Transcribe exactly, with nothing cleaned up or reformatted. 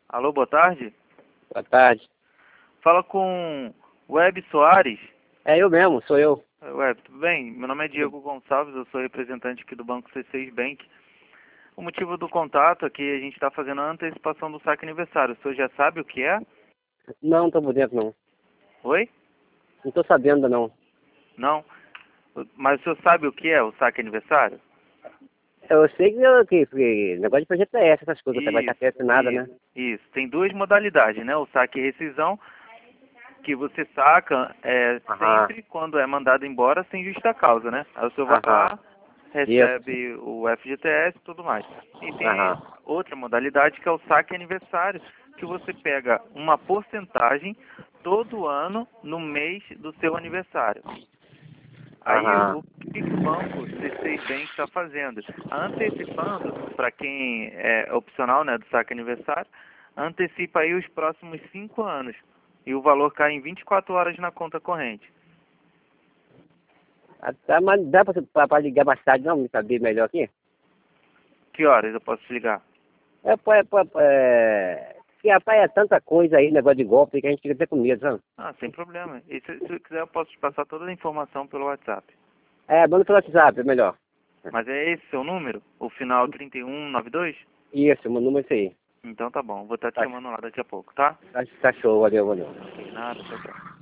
Alô, boa tarde. Boa tarde. Fala com Web Soares. É eu mesmo, sou eu. Web, tudo bem? Meu nome é Diego Gonçalves, eu sou representante aqui do Banco C seis Bank. O motivo do contato é que a gente está fazendo a antecipação do saque aniversário. O senhor já sabe o que é? Não, não tô por dentro não. Oi? Não tô sabendo ainda não. Não? Mas o senhor sabe o que é o saque aniversário? Eu sei que, eu, que, que negócio de projeto é essa, essas coisas, você vai estar Isso, assinada, isso, né? isso. Tem duas modalidades, né? O saque e rescisão, que você saca é, Aham, sempre quando é mandado embora sem justa causa, né? Aí o senhor vai aham, lá, isso, recebe o F G T S e tudo mais. E tem aham, outra modalidade que é o saque aniversário, que você pega uma porcentagem todo ano no mês do seu aniversário. Aí, aham. o que, que o banco C seis Bank está fazendo? Antecipando, para quem é opcional, né, do saque aniversário, antecipa aí os próximos cinco anos. E o valor cai em vinte e quatro horas na conta corrente. Ah, tá, mas dá pra, pra, pra ligar mais tarde não, me saber melhor aqui? Que horas eu posso te ligar? É, pô, é, pô, é, que rapaz, é tanta coisa aí, negócio de golpe, que a gente fica até com medo, sabe? Ah, sem problema. E se, se quiser eu posso te passar toda a informação pelo WhatsApp. É, manda pelo WhatsApp, é melhor. Mas é esse seu número? O final trinta e um noventa e dois? Isso, meu número é esse aí. Então tá bom, vou estar te Tá, chamando lá daqui a pouco, tá? tá, tá show, valeu, valeu. Ok, nada, tchau, tchau.